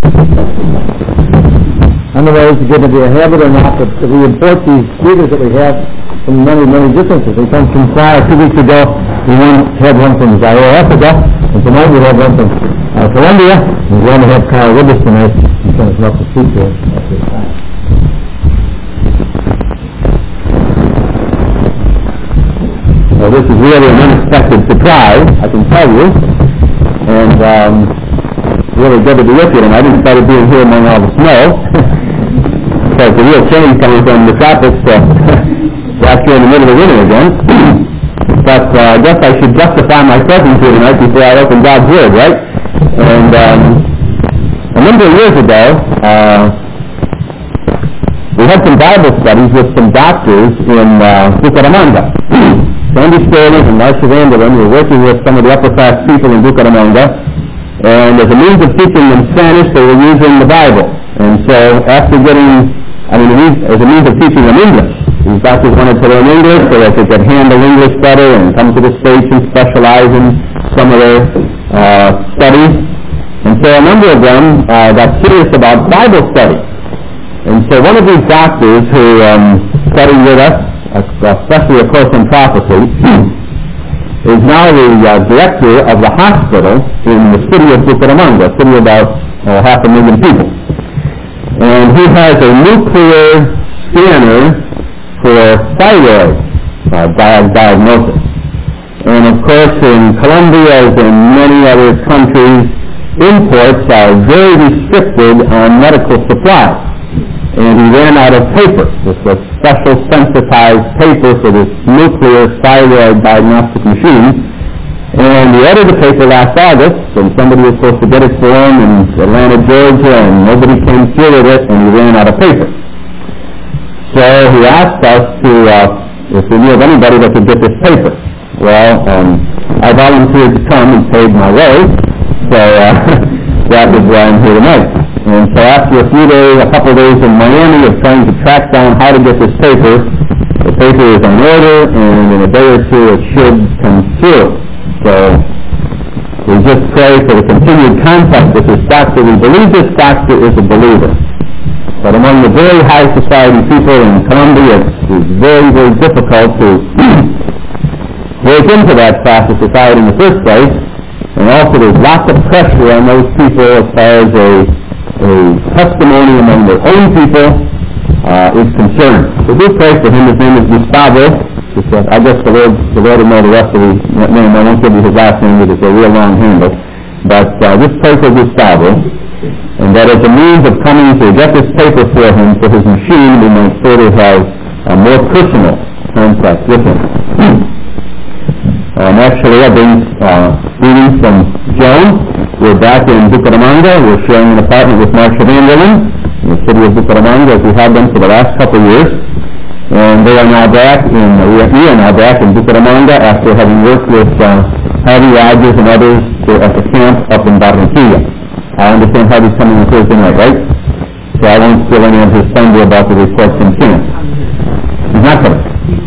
I don't know if it's going to be a habit or not, but we import these speakers that we have from many, many distances. We come from Praia 2 weeks ago. We had one from Zaire, Africa, and tonight we have one from Colombia. We're going to have Kyle with us tonight. He's going to come up to speak to us at this time. Well, this is really an unexpected surprise, I can tell you, and really good to be with you tonight. I started being here among all the snow. So it's a real change coming from the tropics to back here in the middle of the winter again. But I guess I should justify my presence here tonight before I open God's Word, right? And a number of years ago, we had some Bible studies with some doctors in Bucaramanga. Sandy Sterling and Marcia Vanderlyn were working with some of the upper-class people in Bucaramanga, and as a means of teaching them Spanish, they were using the Bible. And so after as a means of teaching them English, these doctors wanted to learn English so that they could handle English better and come to the States and specialize in some of their studies. And so a number of them got serious about Bible study. And so one of these doctors who studied with us, especially a course in prophecy, is now the director of the hospital in the city of Bucaramanga, a city of about 500,000 people. And he has a nuclear scanner for thyroid diagnosis. And of course in Colombia, as in many other countries, imports are very restricted on medical supplies. And he ran out of paper. This was special sensitized paper for this nuclear thyroid diagnostic machine. And he ordered the paper last August, and somebody was supposed to get it for him in Atlanta, Georgia, and nobody came through with it, and he ran out of paper. So he asked us if we knew of anybody that could get this paper. Well, I volunteered to come and paid my way, so that is why I'm here tonight. And so after a couple of days in Miami of trying to track down how to get this paper, the paper is on order, and in a day or two it should come through. So we just pray for the continued contact with this doctor. We believe this doctor is a believer. But among the very high society people in Colombia, it's very, very difficult to break into that class of society in the first place. And also there's lots of pressure on those people as far as a testimony among their own people is concerned. So do pray for him. His name is Gustavo. I guess the Lord will know the rest of his name. I won't give you his last name because it's a real long handle. But just pray for Gustavo. And that as a means of coming to get this paper for him, for his machine, we might further have a more personal contact with him. Actually, I've been reading from Joan. We're back in Bucaramanga. We're sharing an apartment with Marcia Vanderlyn in the city of Bucaramanga, as we have been for the last couple of years. And we are now back in Bucaramanga after having worked with Harvey Rogers and others at the camp up in Barranquilla. I understand Harvey's coming on Thursday night, right? So I won't steal any of his thunder about the reports from camp. He's not coming.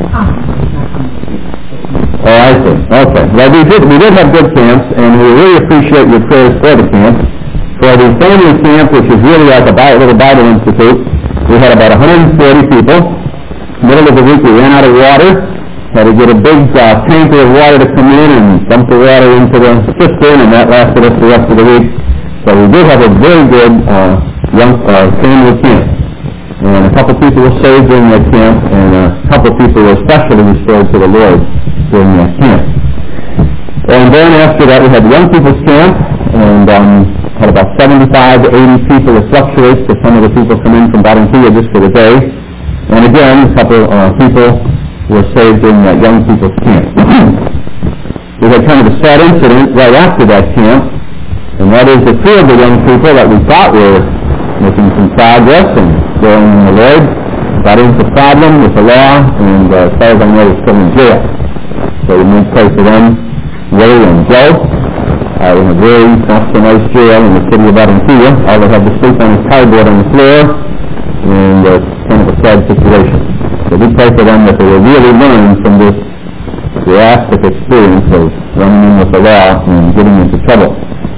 Oh, I see. Okay. Well, we did have good camps, and we really appreciate your prayers for the camp. For the family camp, which is really like a little Bible Institute, we had about 140 people. Middle of the week, we ran out of water. Had to get a big tanker of water to come in and dump the water into the cistern, and that lasted us the rest of the week. So we did have a very good family camp. And a couple people were saved during that camp, and a couple people were especially restored to the Lord during that camp. And then after that, we had the young people's camp, and had about 75 to 80 people. It fluctuates because some of the people come in from Barranquilla just for the day. And again, a couple people were saved in that young people's camp. We had kind of a sad incident right after that camp, and that is that two of the young people that we thought were making some progress and growing in the Lord got into a problem with the law, and as far as I know, they're still in jail. So we need to pray for them, Ray and Joe, in a very not so nice jail in the city of Barranquilla. All they had to sleep on is cardboard on the floor, and kind of a sad situation. So we pray for them that they will really learn from this drastic experience of running in with the law and getting into trouble. We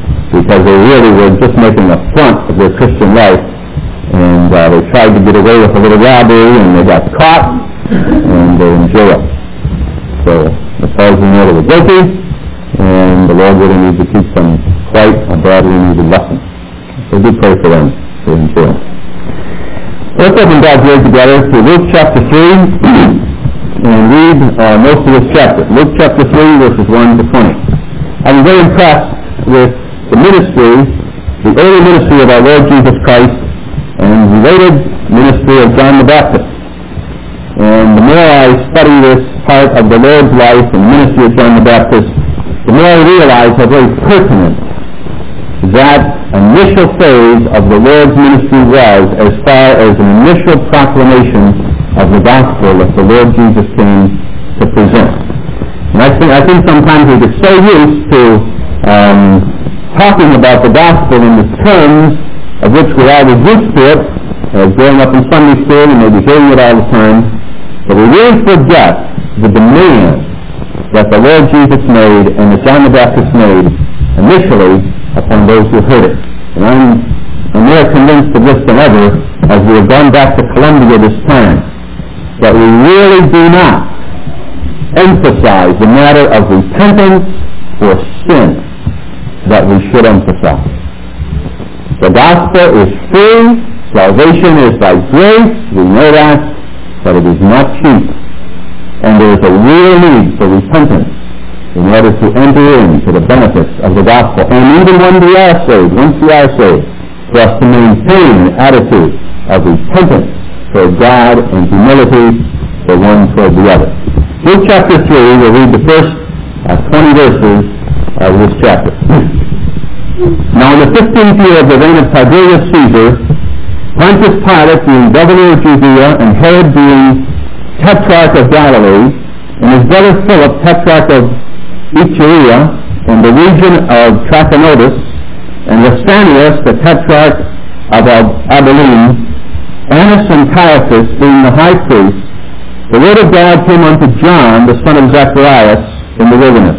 because they really were just making a front of their Christian life, and they tried to get away with a little robbery, and they got caught, and they're in jail. So as far as we know, they were guilty, and the Lord really needs to teach them quite a badly needed lesson. So do pray for them. They're in jail. Let's open God's Word together to Luke chapter 3 and read most of this chapter. Luke chapter 3, verses 1 to 20. I'm very impressed with the ministry, the early ministry of our Lord Jesus Christ, and the related ministry of John the Baptist. And the more I study this part of the Lord's life and the ministry of John the Baptist, the more I realize how very pertinent that initial phase of the Lord's ministry was as far as an initial proclamation of the gospel that the Lord Jesus came to present. And I think sometimes we get so used to talking about the gospel in the terms of which we always used to it, growing up in Sunday school and maybe hearing it all the time, but we really forget the demand that the Lord Jesus made and that John the Baptist made initially upon those who heard it. And I'm more convinced of this than ever as we have gone back to Columbia this time, that we really do not emphasize the matter of repentance for sin that we should emphasize. The gospel is free, salvation is by grace, we know that, but it is not cheap. And there is a real need for repentance in order to enter into the benefits of the gospel. And even when we are saved, once we are saved, for us to maintain an attitude of repentance toward God and humility the one toward the other. Luke chapter 3, we'll read the first 20 verses of this chapter. Now in the 15th year of the reign of Tiberius Caesar, Pontius Pilate being governor of Judea, and Herod being tetrarch of Galilee, and his brother Philip tetrarch of Iturea, in the region of Trachonitis, and Lysanias the tetrarch of Abilene, Annas and Caiaphas being the high priests, the word of God came unto John, the son of Zacharias, in the wilderness.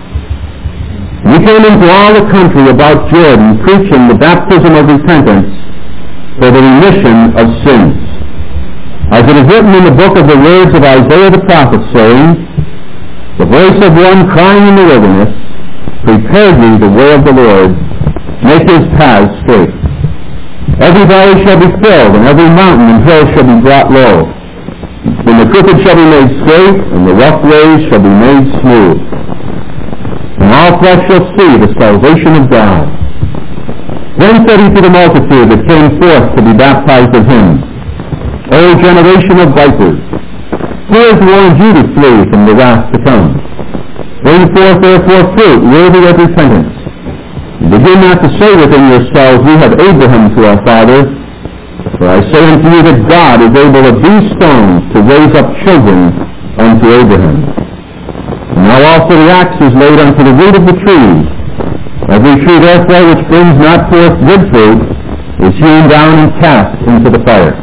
And he came into all the country about Jordan, preaching the baptism of repentance for the remission of sins. As it is written in the book of the words of Isaiah the prophet, saying, the voice of one crying in the wilderness, prepare ye the way of the Lord, make his paths straight. Every valley shall be filled, and every mountain and hill shall be brought low. And the crooked shall be made straight, and the rough ways shall be made smooth. And all flesh shall see the salvation of God. Then said he to the multitude that came forth to be baptized of him, O generation of vipers, who has warned you to flee from the wrath to come? Bring forth therefore fruit worthy of repentance. And begin not to say within yourselves, we have Abraham to our father. For I say unto you that God is able of these stones to raise up children unto Abraham. And now also the axe is laid unto the root of the trees. Every tree therefore which brings not forth good fruit is hewn down and cast into the fire.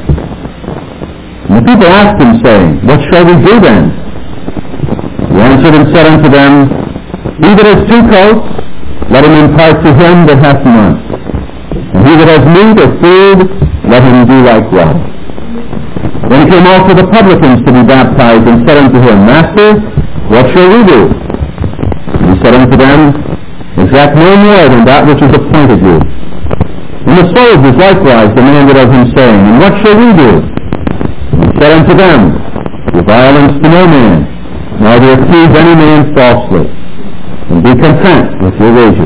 And the people asked him, saying, what shall we do then? He answered and said unto them, he that has 2 coats, let him impart to him that hath none. And he that has meat or food, let him do likewise. Then came also the publicans to be baptized, and said unto him, Master, what shall we do? And he said unto them, exact no more than that which is appointed you. And the soldiers likewise demanded of him, saying, and what shall we do? And he said unto them, do violence to no man, neither accuse any man falsely, and be content with your wages.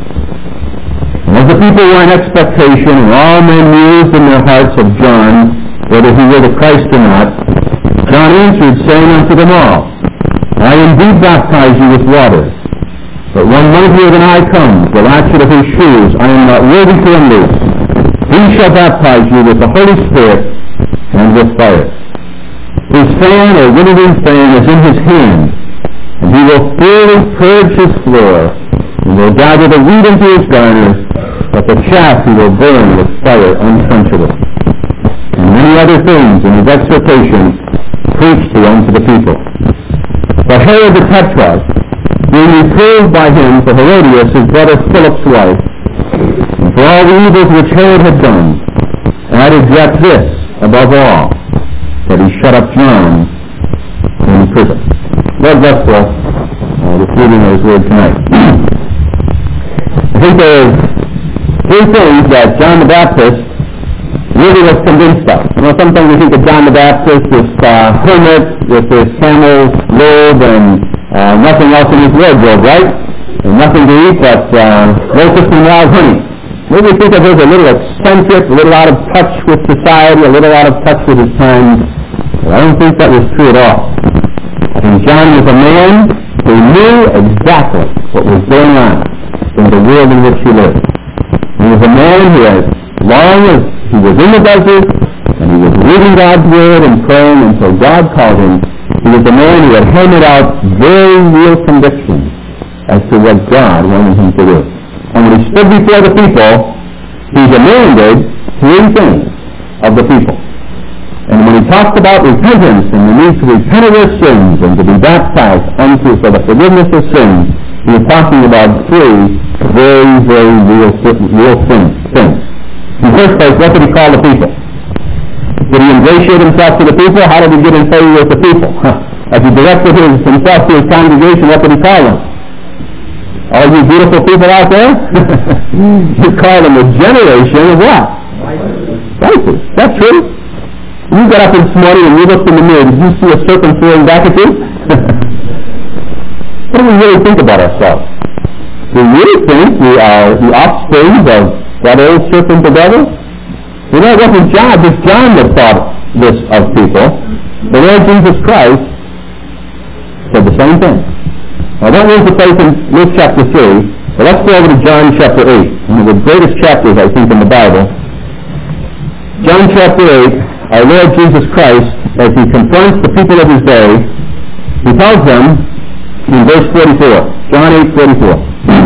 And as the people were in expectation, and all men mused in their hearts of John, whether he were the Christ or not, John answered, saying unto them all, I indeed baptize you with water, but one mightier than I comes, the latchet of his shoes I am not worthy to unloose. He shall baptize you with the Holy Spirit and with fire. His fan or winnowing fan is in his hand, and he will thoroughly purge his floor, and will gather the wheat into his garner, but the chaff he will burn with fire unquenchable. And many other things in his exhortation preached he unto the people. But Herod the Tetrarch, being reproved by him for Herodias, his brother Philip's wife, and for all the evils which Herod had done. And I reject this above all, that he shut up John in prison. God bless us this reading of his word tonight. I think there's three things that John the Baptist really was convinced of. You know, sometimes we think of John the Baptist, this hermit with his camel's load and nothing else in his wardrobe, right? And nothing to eat but locusts and wild honey. Maybe we think of him as a little eccentric, a little out of touch with society, a little out of touch with his times. But I don't think that was true at all. I think John was a man who knew exactly what was going on in the world in which he lived. He was a man who, as long as he was in the desert and he was reading God's word and praying until God called him, he was a man who had handed out very real convictions as to what God wanted him to do. And when he stood before the people, he demanded three things of the people. And when he talked about repentance and the need to repent of their sins and to be baptized for the forgiveness of sins, he was talking about three very, very real things. In the first place, what did he call the people? Did he ingratiate himself to the people? How did he get in favor with the people? As he directed himself to his congregation, what did he call them? All you beautiful people out there? You call them a generation of what? Righteous. That's true. You got up this morning and you looked in the mirror. Did you see a serpent staring back at you? What do we really think about ourselves? Do we really think we are the offspring of that old serpent, the devil? You know, it wasn't John, just John that thought this of people. The Lord Jesus Christ said the same thing. Now, don't lose the place in Luke chapter 3, but let's go over to John chapter 8, one of the greatest chapters, I think, in the Bible. John chapter 8, our Lord Jesus Christ, as he confronts the people of his day, he tells them in verse 44, John 8:44,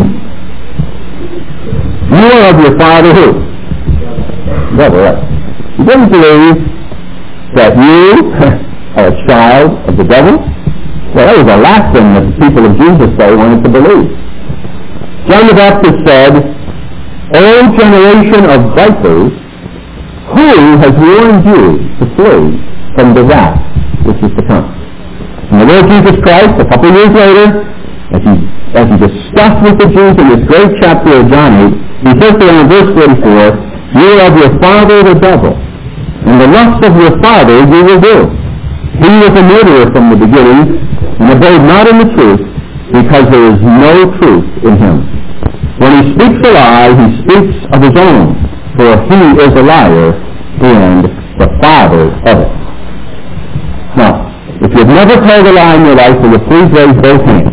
you are of your father who? Devil, right? He doesn't believe that you are a child of the devil. Well, that was the last thing that the people of Jesus' day wanted to believe. John the Baptist said, O generation of vipers, who has warned you to flee from the wrath which is to come? And the Lord Jesus Christ, a couple years later, as he discussed with the Jews in this great chapter of John 8, he says there in verse 44, you are of your father the devil, and the lust of your father you will do. He was a murderer from the beginning, and abode not in the truth, because there is no truth in him. When he speaks a lie, he speaks of his own, for he is a liar and the father of it. Now, if you've never told a lie in your life, will you please raise both hands?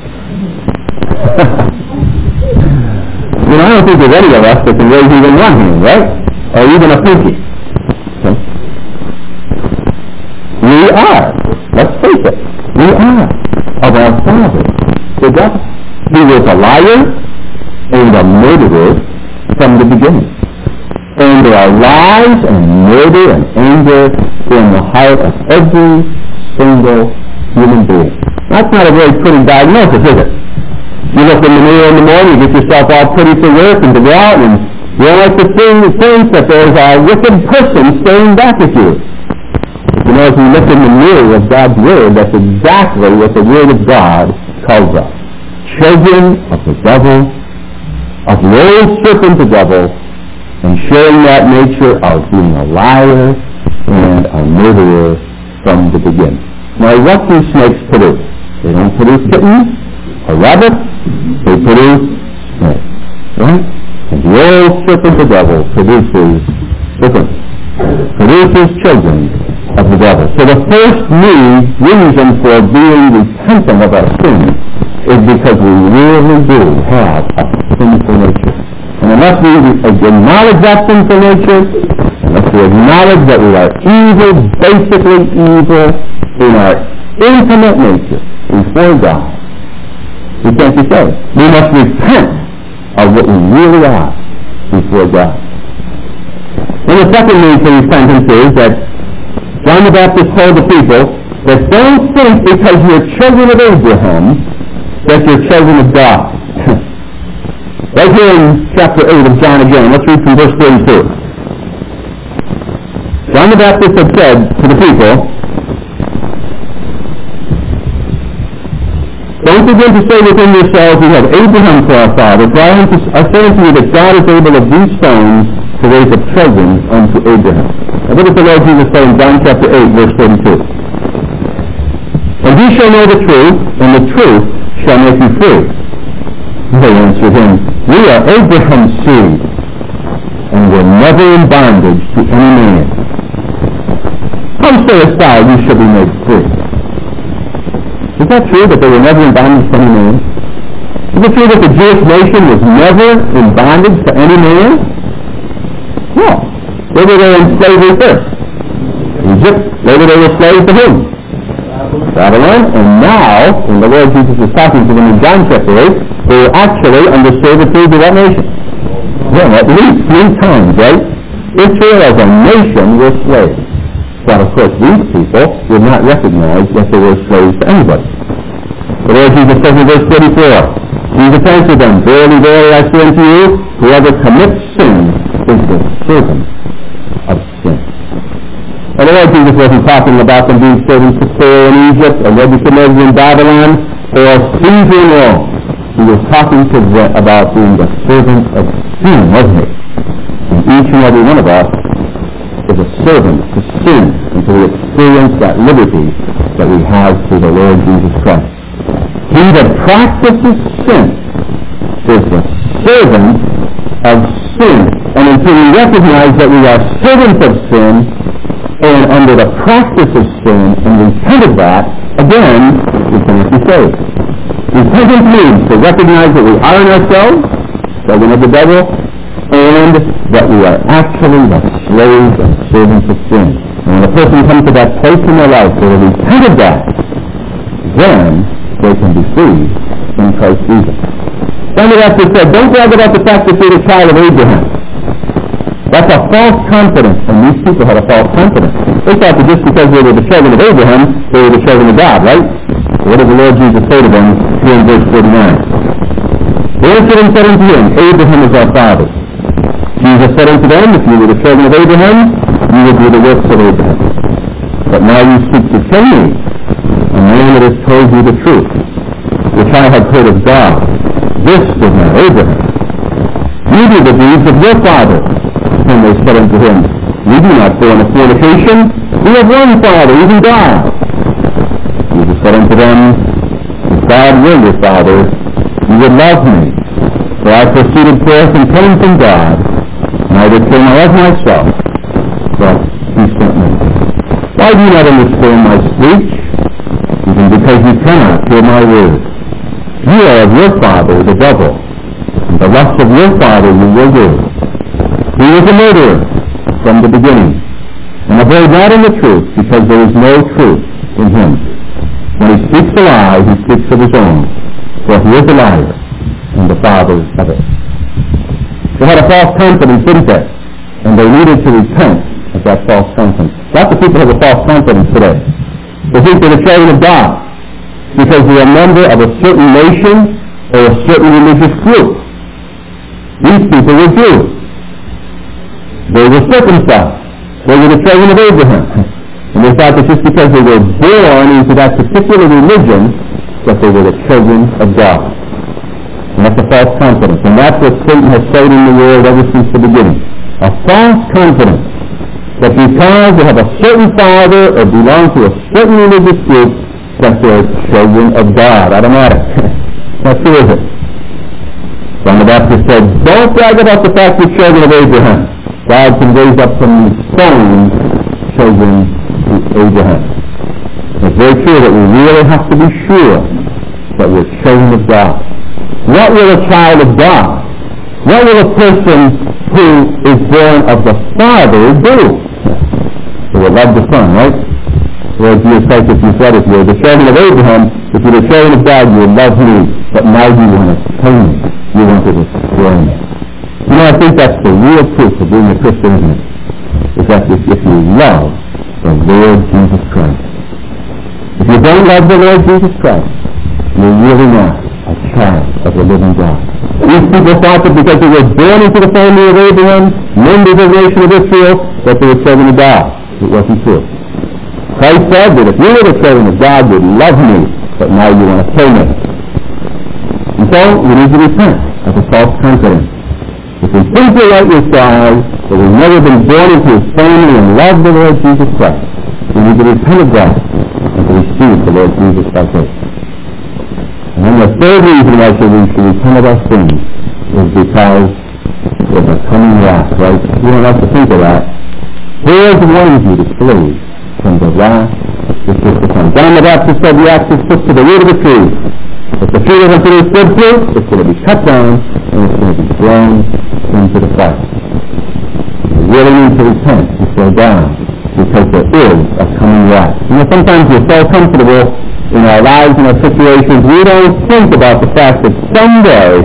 You know, I don't think there's any of us that can raise even one hand, right? Or even a pinky. Okay? We are, let's face it, we are of our father, the devil. He was a liar and a murderer from the beginning. And there are lies and murder and anger in the heart of every single human being. That's not a very pretty diagnosis, is it? You look in the mirror in the morning, you get yourself all pretty for work and to go out, and you don't like to think that there's a wicked person staring back at you. You know, as we look in the mirror of God's Word, that's exactly what the Word of God calls us. Children of the devil, of the old serpent the devil, and sharing that nature of being a liar and a murderer from the beginning. Now, what do snakes produce? They don't produce kittens or rabbits. They produce snakes. Right? And the old serpent the devil produces children of the devil. So the first reason for being repentant of our sins is because we really do have a sinful nature. And unless we acknowledge that sinful nature, unless we acknowledge that we are evil, basically evil, in our intimate nature before God, we can't be saved. We must repent of what we really are before God. And the second need for repentance is that John the Baptist told the people that don't think because you're children of Abraham that you're children of God. Right here in chapter 8 of John again, let's read from verse 32. John the Baptist had said to the people, don't begin to say within yourselves, we have Abraham for our father, for I say unto you that God is able of these stones to raise up children unto Abraham. Now what does the Lord Jesus say in John chapter 8, verse 32? And ye shall know the truth, and the truth shall make you free. They answered him, we are Abraham's seed, and were never in bondage to any man. How sayest thou, you shall be made free? Is that true that they were never in bondage to any man? Is it true that the Jewish nation was never in bondage to any man? No. Where were they in slavery first? Egypt. Later they were slaves to whom? Babylon. And now, when the Lord Jesus was talking to them in John chapter 8, they were actually under servitude to that nation. Yeah, at least 3 times, right? Israel as a nation were slaves. But of course these people would not recognize that they were slaves to anybody. The Lord Jesus says in verse 34, Jesus answered them, verily, verily, I say unto you, whoever commits sin is the servant of sin. And the Lord Jesus wasn't talking about them being servants to Pharaoh in Egypt or Nebuchadnezzar in Babylon or Caesar in Rome. He was talking to them about being the servant of sin, wasn't he? And each and every one of us is a servant to sin until we experience that liberty that we have through the Lord Jesus Christ. He that practices sin is the servant of sin. And until we recognize that we are servants of sin and under the practice of sin and repent of that, again, we cannot be saved. Repentance means to recognize that we are in ourselves, children of the devil, and that we are actually the slaves and servants of sin. And when a person comes to that place in their life where they repent of that, then they can be free in Christ Jesus. Some of us have said, don't brag about the fact that you're the child of Abraham. That's a false confidence, and these people had a false confidence. They thought that just because they were the children of Abraham, they were the children of God, right? So what did the Lord Jesus say to them here in verse 49? They answered and said unto him, Abraham is our father. Jesus said unto them, if you were the children of Abraham, you would do the works of Abraham. But now you seek to kill me, a man that has told you the truth, which I have heard of God. This was not Abraham. You do the deeds of your father. And they said unto him, we do not go into fornication. We have one Father, even God. Jesus said unto them, if God were your Father, you would love me. For I proceeded forth and came from God. Neither came I of myself, but he sent me. Why do you not understand my speech? Even because you cannot hear my word. You are of your father, the devil, and the lust of your father you will do. He was a murderer from the beginning, and abode not in the truth, because there is no truth in him. When he speaks a lie, he speaks of his own, for he is a liar, and the father of it. They had a false confidence, didn't they? And they needed to repent of that false confidence. Lots of people have a false confidence today. They think they're the children of God because they're a member of a certain nation or a certain religious group. These people were Jews. They were circumcised. They were the children of Abraham. And they thought that just because they were born into that particular religion, that they were the children of God. And that's a false confidence. And that's what Satan has sowed in the world ever since the beginning. A false confidence that because they have a certain father or belong to a certain religious group, that they're children of God. Automatic. That's who is it? John the Baptist said, don't brag about the fact you're children of Abraham. God can raise up from these stones children to Abraham. It's very true that we really have to be sure that we're children of God. What will a child of God, what will a person who is born of the Father do? They will love the Son, right? Whereas Jesus Christ, if you said, if you're the children of Abraham, if you're the children of God, you will love me. But now you want to kill me. You want to destroy me. You know, I think that's the real proof of being a Christian, isn't it? Is that if you love the Lord Jesus Christ. If you don't love the Lord Jesus Christ, you're really not a a child of the living God. These people thought that because they were born into the family of Abraham, members of the nation of Israel, that they were children of God. It wasn't true. Christ said that if you were the children of God, you'd love me, but now you want to kill me. And so we need to repent of the false confidence. If we think we're right with God, that we've never been born into His family and love the Lord Jesus Christ, we need to repent of that and to receive the Lord Jesus by faith. And then the third reason why we should repent of our sins is because of the coming wrath, right? You don't have to think of that. Here's warns you to flee from the wrath which is to come. John the Baptist said the axe is put to the root of the tree. If the tree doesn't produce good fruit, it's going to be cut down and it's going to be thrown into the fire. You really need to repent and slow down because there is a coming wrath. You know, sometimes we're so comfortable in our lives and our situations, we don't think about the fact that someday,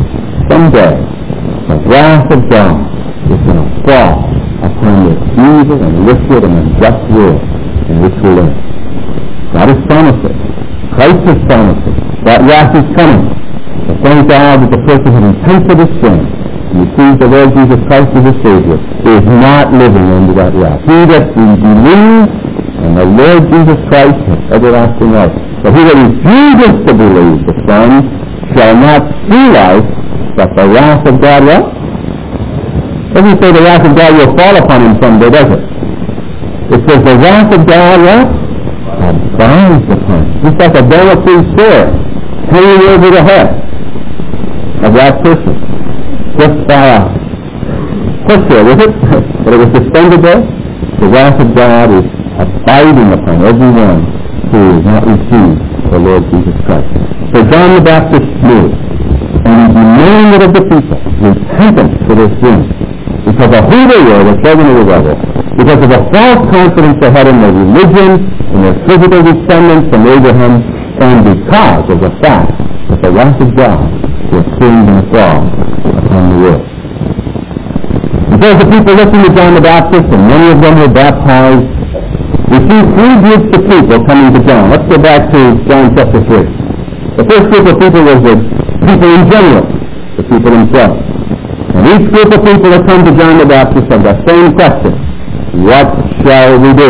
the wrath of God is going to fall upon this evil and wicked and unjust world in which we live. God has promised it. Christ has promised it. That wrath is coming. But thank God that the person who repents of his sin and receives the Lord Jesus Christ as his Savior is not living under that wrath. He that believes in the Lord Jesus Christ has everlasting life. But he that refuses to believe the Son shall not see life, but the wrath of God will. Doesn't say the wrath of God will fall upon him someday, does it? It says the wrath of God will abides upon him. Just like a Damocles sword hanging over the head of that person. Just by a push there, was it? But it was suspended there. The wrath of God is abiding upon everyone who has not received the Lord Jesus Christ. So John the Baptist knew, and he demanded of the people repentance for their sins, because of who they were, the children of the devil, because of the false confidence they had in their religion, in their physical descendants from Abraham, and because of the fact that the wrath of God was soon going to fall upon the world. Because the people listened to John the Baptist, and many of them were baptized, we see three groups of people coming to John. Let's go back to John chapter 3. The first group of people was the people in general, the people themselves. And each group of people that come to John the Baptist have the same question: what shall we do?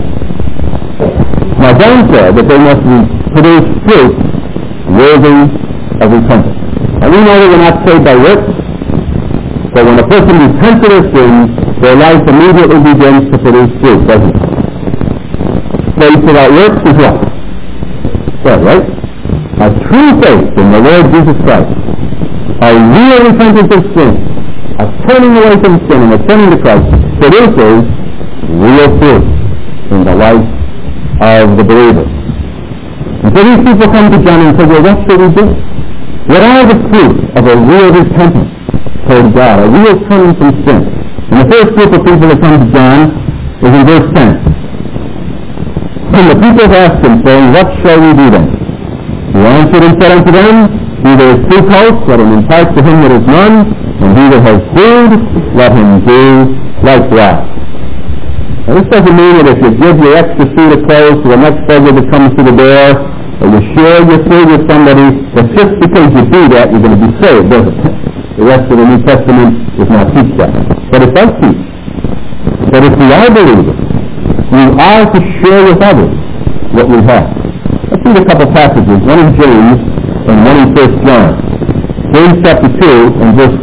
Now John said that they must produce fruit worthy of repentance. And we know that we're not saved by works, but when a person repents of their sins, their life immediately begins to produce fruit, doesn't it? Faith without works is what? Dead, right? A true faith in the Lord Jesus Christ, a real repentance of sin, a turning away from sin and a turning to Christ, produces real fruit in the life of the believer. And so these people come to John and say, well, what should we do? What are the fruits of a real repentance toward God, a real turning from sin? And the first group of people that come to John is in verse 10. And the people asked him, saying, what shall we do then? He answered and said unto them, he that is two coats, let him impart to him that is none, and he that has food, let him do likewise. Now this doesn't mean that if you give your extra suit of clothes to the next beggar that comes to the door, or you share your food with somebody, that just because you do that, you're going to be saved, does it? The rest of the New Testament does not teach that. But it does teach that if we are believers, we are to share with others what we have. Let's read a couple passages, one in James and one in 1 John. James chapter 2 and verse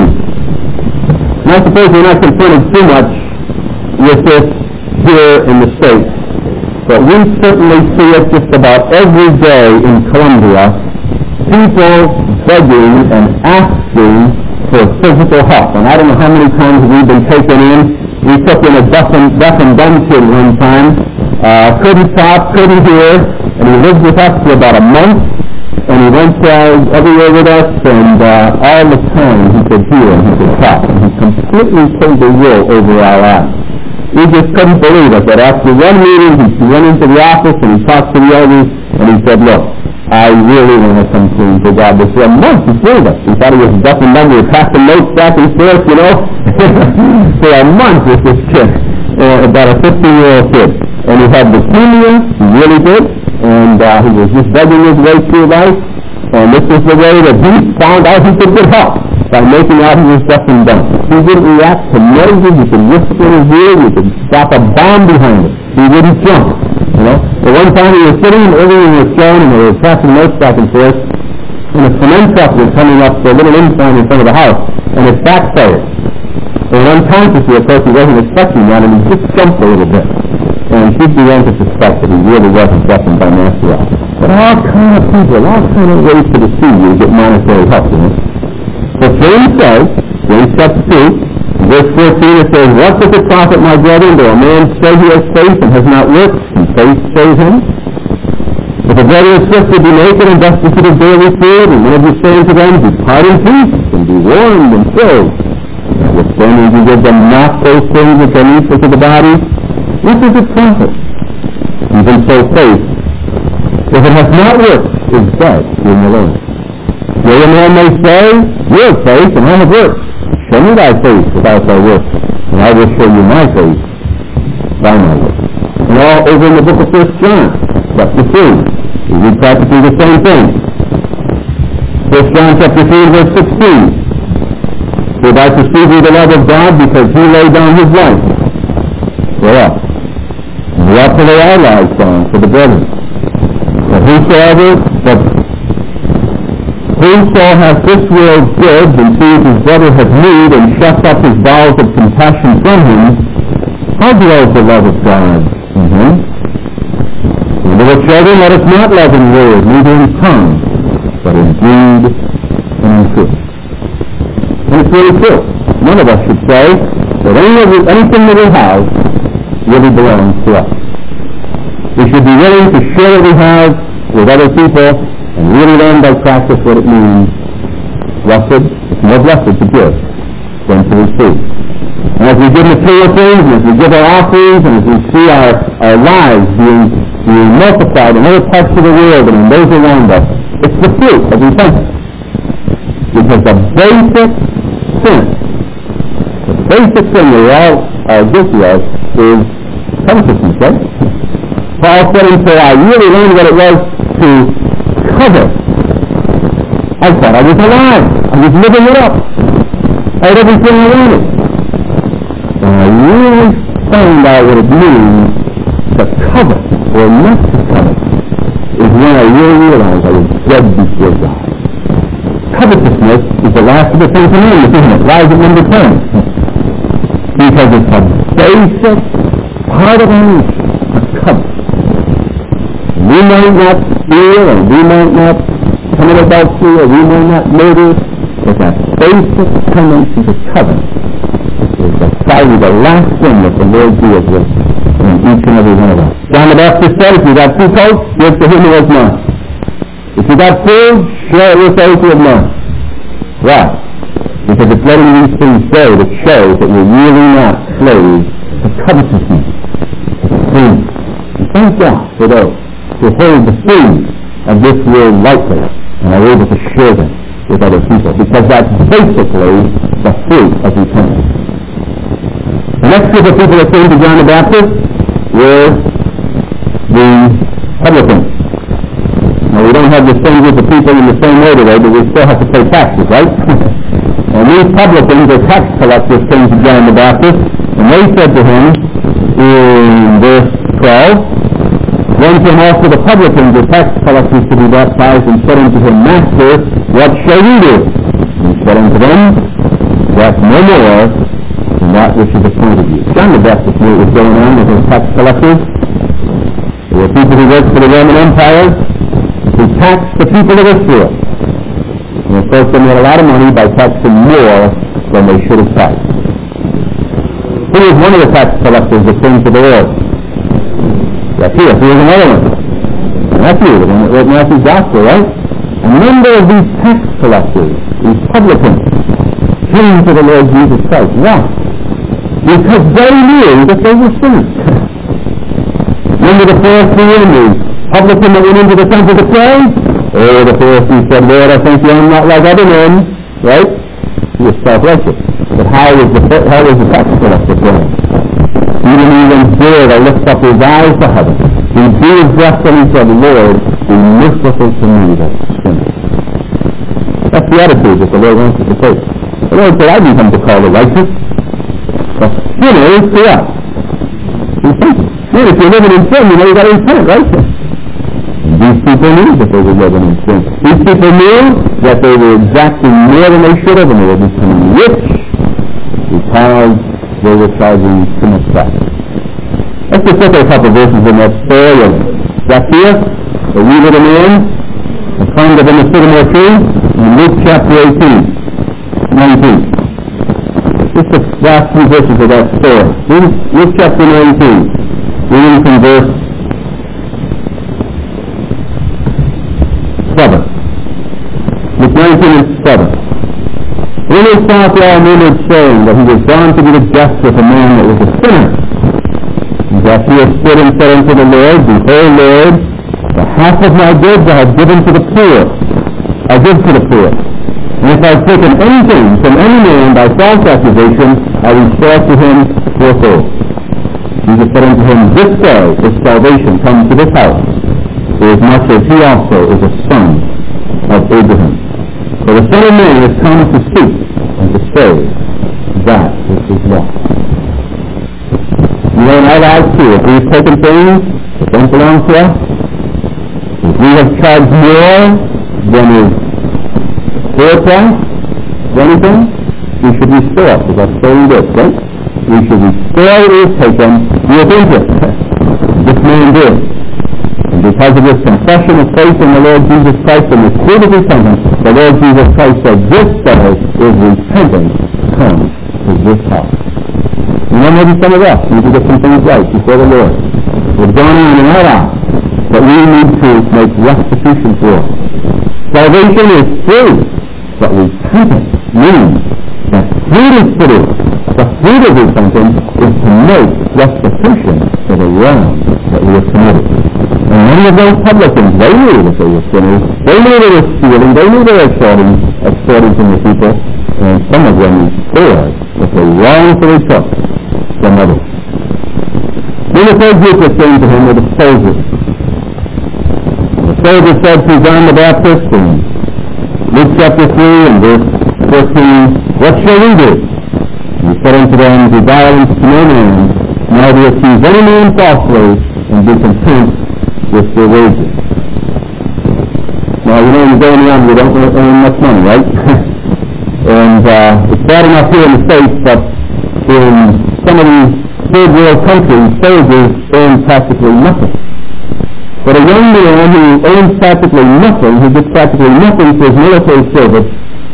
14. Now I suppose we're not confronted too much with this here in the States, but we certainly see it just about every day in Colombia, people begging and asking for physical help. And I don't know how many times we've been taken in. We took in a deaf and dumb kid one time, couldn't talk, couldn't hear, and he lived with us for about a month, and he went everywhere with us, and all the time he could hear and he could talk, and he completely pulled the wool over our eyes. We just couldn't believe it, that after one meeting, he went into the office and he talked to the elders, and he said, look, I really want to come clean to God. But for a month he told us. He thought he was deaf and dumb. He was passing notes back and forth, you know. For a month with this kid, about a 15-year-old kid. And he had leukemia, he really did. And he was just begging his way through life. And this is the way that he found out he could get help, by making out he was deaf and dumb. He wouldn't react to noises. You could whisper in his ear. You could stop a bomb behind him. He wouldn't jump. You know? But one time he was sitting, and everyone was shown, and they were passing notes back and forth, and a cement truck was coming up to a little incline in front of the house, and it backfired. And unconsciously, of course, he wasn't expecting that, and he just jumped a little bit. And she began to suspect that he really wasn't deaf and dumb after all. But all kind of people, all kind of ways to deceive you to get monetary help, you know. So James says, James chapter 2, verse 14, it says, what does it profit, my brethren, though a man say he has faith and has not works, and faith saves him? If a brother or sister be naked and destitute of daily food, and one of you say unto them, depart in peace, and be warmed and filled, notwithstanding you give them not those things which are needful to the body, what does it profit? Even so faith, if it has not worked, is dead being alone. Yea, a man may say, you have faith, and I have works. Show me thy faith without thy works, and I will show you my faith by my works. And all over in the book of 1 John, chapter 3, we read practically the same thing. 1 John chapter 3, verse 16. For I perceive you the love of God, because he laid down his life for us. And we ought to lay our lives down for the brethren. But whoso hath this world's goods, and sees his brother have need, and shuts up his bowels of compassion from him, how dwells the love of God in him? And little children, let us not love in word, neither in tongue, but in deed and in truth. And it's really true. None of us should say that anything that we have really belongs to us. We should be willing to share what we have with other people and really learn by practice what it means. Blessed, it's more blessed to give than to receive. And as we give material things, and as we give our offerings, and as we see our lives being multiplied in other parts of the world and in those around us, it's the fruit of repentance. Because the basic sin that we all are guilty of is covetousness, right? Paul said until I really learned what it was to covet, I thought I was alive. I was living it up. I had everything I wanted. And I really found out what it means to covet or not to covet is when I really realized I was dead before God. Covetousness is the last of the Ten Commandments, isn't it? Rise at number 10. Because it's a basic part of our nature, a covet. We might not steal, or we might not commit adultery, or we might not murder, but that basic tendency to covet is probably the last thing that the Lord deals with in each and every one of us. John the Baptist said, if you got 2 coats, give to him who has none. If you got food, share it with those who have none. Why? Because it's letting these things go that shows that we're really not slaves to covetousness. And thank God for those who hold the food of this world lightly and are able to share them with other people, because that's basically the fruit of repentance. The next group of people that came to John the Baptist were the publicans. Now, we don't have the same group of people in the same way today, but we still have to pay taxes, right? And these publicans, or tax collectors, came to John the Baptist, and they said to him in verse 12, then came also the publicans, or tax collectors, to be baptized, and said unto him, Master, what shall we do? And he said unto them, that's no more than that which is appointed you. John the Baptist knew what was going on with those tax collectors. There were people who worked for the Roman Empire who taxed the people of Israel. And of course they made a lot of money by taxing more than they should have taxed. Who was one of the tax collectors that came to the Lord? Zacchaeus. He was another one. Matthew, the one that wrote Matthew's Gospel, right? A number of these tax collectors, these publicans, came to the Lord Jesus Christ. Why? Because they knew that they were sinners. Remember the Pharisee and the publican that went into the temple to pray? Oh, the Pharisee said, Lord, I thank you I'm not like other men. Right? He was self-righteous. But how was the tax collector praying? He didn't even dare to lift up his eyes to heaven. He drew his breath and he said, Lord, be merciful to me, that sinner. That's the attitude that the Lord wants us to take. The Lord said, I didn't come to call the righteous, but sinners to us. Man, if you're living in sin, you know you got to repent, right? And these people knew that they were living in sin. These people knew that they were exacting more than they should have, and they were becoming rich because they were charging too much tax. Let's just look at a couple of verses in that story of Zacchaeus, the weaver of man, the climbed up in the sycamore tree, in Luke chapter 19. Just the last few verses of that story. Luke chapter 19, reading from verse 7. Luke 19 and 7. When they saw it, they all murmured, saying that he was gone to be the justice of a man that was a sinner. And Zacchaeus stood and said unto the Lord, Behold, Lord, the half of my goods I have given to the poor. I give to the poor. And if I have taken anything from any man by false accusation, I restore to him fourfold. Jesus said unto him, This day is salvation come to this house, forasmuch as he also is a son of Abraham. For the Son of Man is come to seek and to save that which is lost. You know, in our lives too, if we've taken things that don't belong to us, if we have charged more than is fair price for anything, we should restore it, because that's very good, right? We should restore what we have taken with interest. This man did. And because of this confession of faith in the Lord Jesus Christ and the spirit of repentance, the Lord Jesus Christ said, This day is repentance come to this house. And then maybe some of us need to get some things right before the Lord. We've gone on in our lives that we need to make restitution for. Salvation is free, but repentance means that fruit is produced. The fruit of repentance is to make restitution for the wrong that we have committed. And many of those publicans, they knew that they were sinners. They knew they were stealing. They knew they were extorting from the people. And some of them restored with the wrongfully took from others. Then the third group that came to him were the soldiers. The soldiers said to John the Baptist in Luke chapter 3 and verse 14, What shall we do? And he said unto them, Do violence to no man, neither accuse any man falsely, and be content with their wages. Now, you know, when you go around, you don't earn much money, right? And it's bad enough here in the States, but in some of these third world countries, soldiers earn practically nothing. But a young man who earns practically nothing, who gets practically nothing for his military service,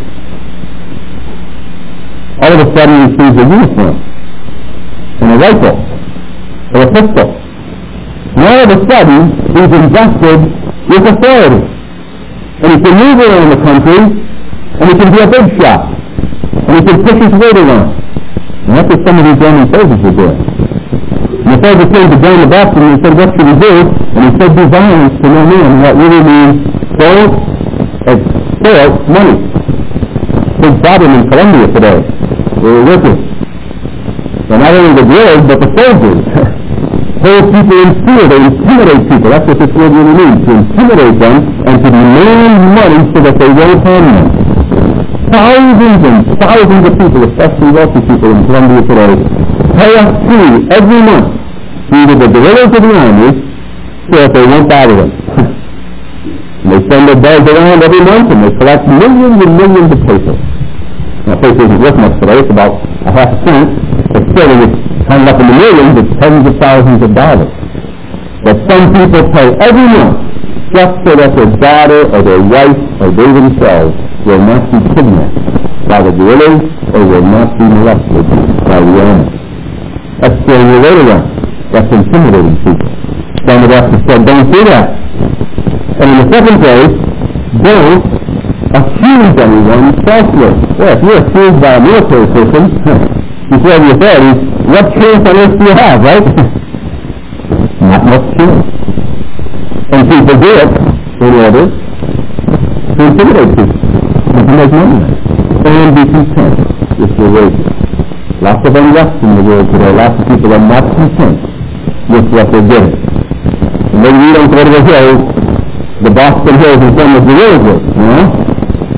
all of a sudden he sees a uniform, and a rifle, or a pistol. And all of a sudden, he's invested with authority. And he can move around the country, and he can be a big shot, and he can push his weight around. And that's what some of these Roman soldiers were doing. And the soldier came to John the Baptist and he said, What should we do? And he said, Do violence to no man. And that really means don't extort money. Big problem in Colombia today. They were wicked. So not only the guerrillas, but the soldiers hold people in fear. They intimidate people. That's what this word really means. To intimidate them and to demand money so that they won't harm them. Thousands and thousands of people, especially wealthy people in Colombia today, pay a fee every month to either the guerrillas or the army so that they won't bother them. And they send their bells around every month and they collect millions and millions of pesos. Now, pesos isn't worth much today. It's about a half cent. But still, when it's counted up in the millions, it's tens of thousands of dollars. But some people pay every month just so that their daughter or their wife or they themselves will not be kidnapped by the guerrillas or will not be molested by the army. That's throwing your weight around. That's intimidating people. John the Baptist said, Don't do that. And in the second place, don't accuse anyone falsely. Well, if you're accused by a military person, before the authorities, what chance on earth do you have, right? Not much chance. And people do it in order to intimidate people, and to make money. And be content with your wages. Lots of unrest in the world today. Lots of people are not content with what they're getting. And then you don't go to the hills, the Boston Hills, and some of the real good, you know?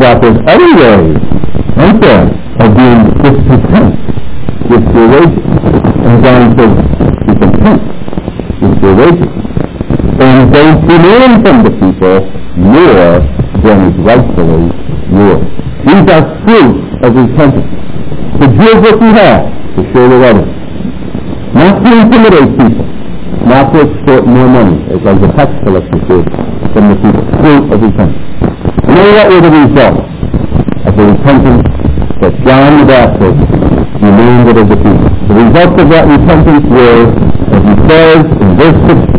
that there's other ways, aren't there, of being discontent with your wages. And John says, be content with your wages. And don't demand from the people more than is rightfully yours. These are fruit of repentance. To give what you have, to share with others. Not to intimidate people. Not to extort more money, as the tax collector did from the people. Fruit of repentance. And then what were the results of the repentance that John the Baptist demanded of the people? The results of that repentance were, as he says in verse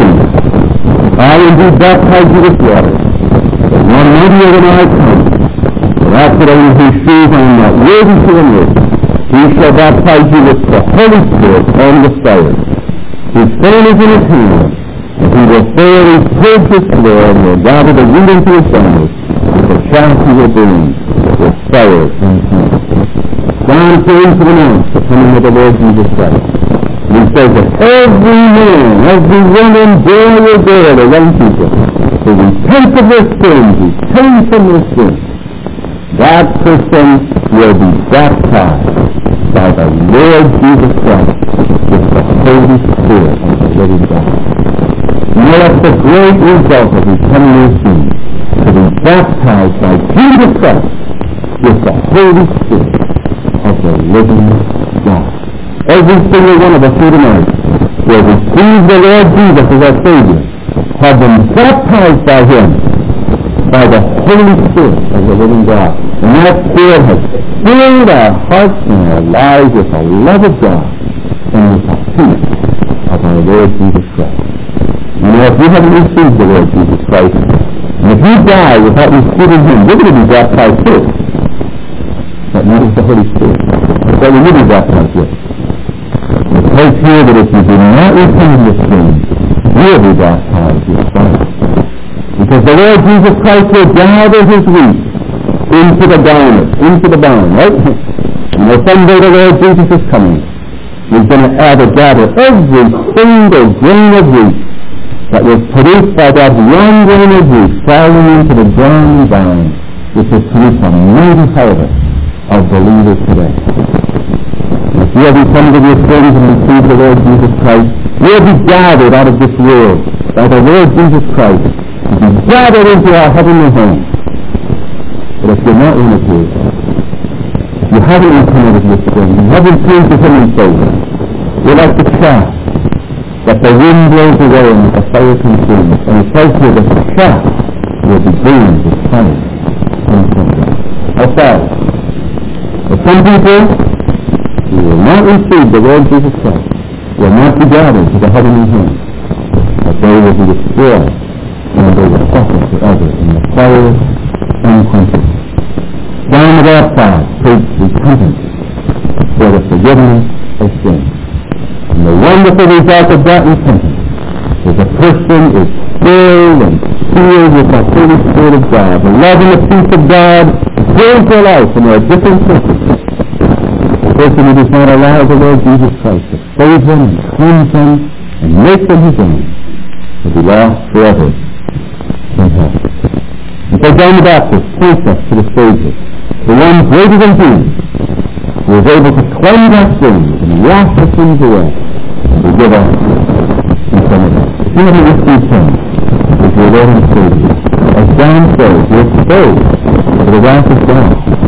16, I indeed baptize you with water, but one mightier than I come, and after that whose shoes I am not worthy to unloose, he shall baptize you with the Holy Spirit and with fire. His fan is in his hand, and he will thoroughly purge his floor and will gather the wheat into his sandals, with the chaff he will burn, with fire and heat. John came to announce the coming of the Lord Jesus Christ. And he says that every man, every woman, boy or girl, or young people, who repent of their sins, who turn from their sins, that person will be baptized by the Lord Jesus Christ with the Holy Spirit of the living God. And that's the great result of repenting your sins, to be baptized by Jesus Christ with the Holy Spirit of the living God. Every single one of us here tonight who have received the Lord Jesus as our Savior have been baptized by Him, by the Holy Spirit of the living God. And that Spirit has filled our hearts and our lives with the love of God and with the peace of our Lord Jesus Christ. You know, if you haven't received the Lord Jesus Christ, and if you die without receiving Him, you're going to be baptized too. But not with the Holy Spirit. That will you be baptized with. It says here that if you do not repent of your sins, you will be baptized with fire. Because the Lord Jesus Christ will gather His wheat into the garner, into the barn, right? You know, someday the Lord Jesus is coming. He's going to gather every single grain of wheat that was produced by that one grain of wheat falling into the ground barn, which has produced a mighty harvest of believers today. If you have repented of your sins and received the Lord Jesus Christ, you will be gathered out of this world by the Lord Jesus Christ to be gathered into our heavenly home. But if you're not one of His, if you haven't repented of your sins, you haven't turned to Him in faith, you're like the chaff that the wind blows away and the fire consumes. And it says here that the chaff will be burned with fire. How sad. But some people who will not receive the Lord Jesus Christ will not be gathered to the heavenly home, but they will be destroyed and they will suffer forever in the fire unquenchable. John the Baptist preached repentance for the forgiveness of sins. And the wonderful result of that repentance is a person is filled and sealed with the Holy Spirit of God. The love and the peace of God fills their life and there are different purposes. The person who does not allow the Lord Jesus Christ to save them and cleanse them and make them His own will be lost forever in hell. And so John the Baptist points us to the Savior, the one greater than Jesus, who is able to cleanse our sins and wash our sins away and to give us eternal life. If you haven't received Him as your Lord and Savior, as John says, you're exposed to the wrath of God.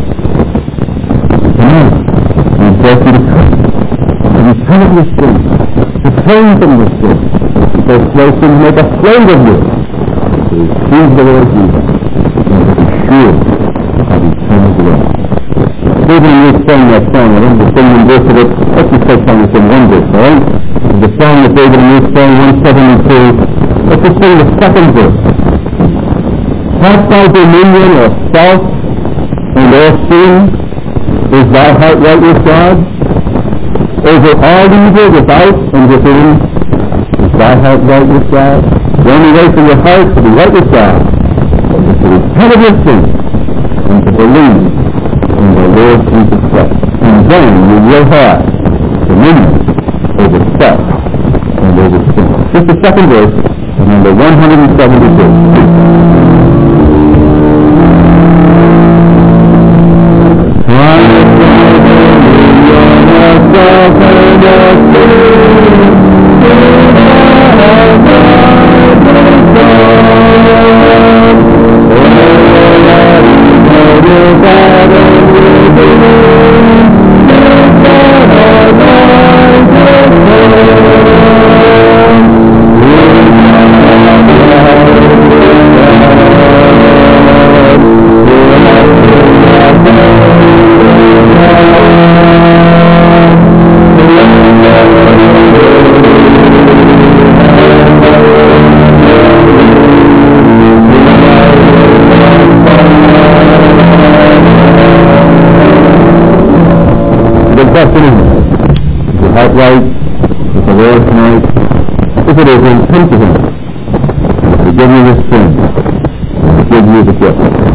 Tonight, we invite you to come and repent of your sins, to turn from your sins, because those sins make a slave of you, to receive the Lord Jesus, and to be sure of eternal glory. Even when we sang that song, I think the same verse of it, let's just take on this in one verse, alright? The song that David and Ruth sang, 172, let's just sing the second verse. Hast thou dominion or self and or sin? Is thy heart right with God? Over all evil without and within, is thy heart right with God? The only way for your heart to be right with God is to repent of your sin and to believe in the Lord Jesus Christ. And then you will have dominion over self and over sin. Just the second verse, and number 172. Right, with the Lord tonight, if it isn't, come to Him. Forgive you the sin. Forgive you the guilt.